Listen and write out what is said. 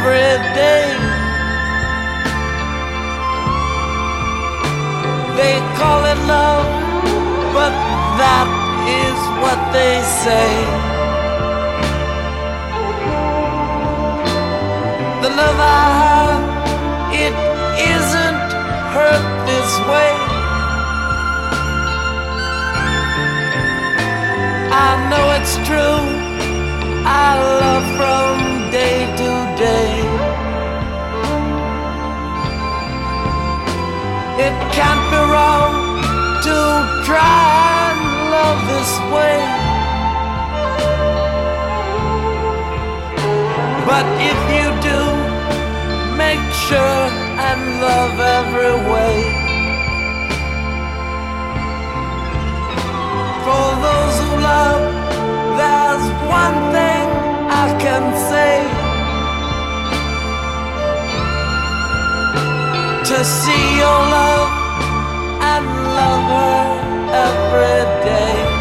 every day. They call it love, but that is what they say. The love I have, it isn't hurt this way. I know it's true, I love from day to day. It can't be wrong to try and love this way. But if you do, make sure and love every way. For those who love, there's one thing I can say: to see your love and love her every day.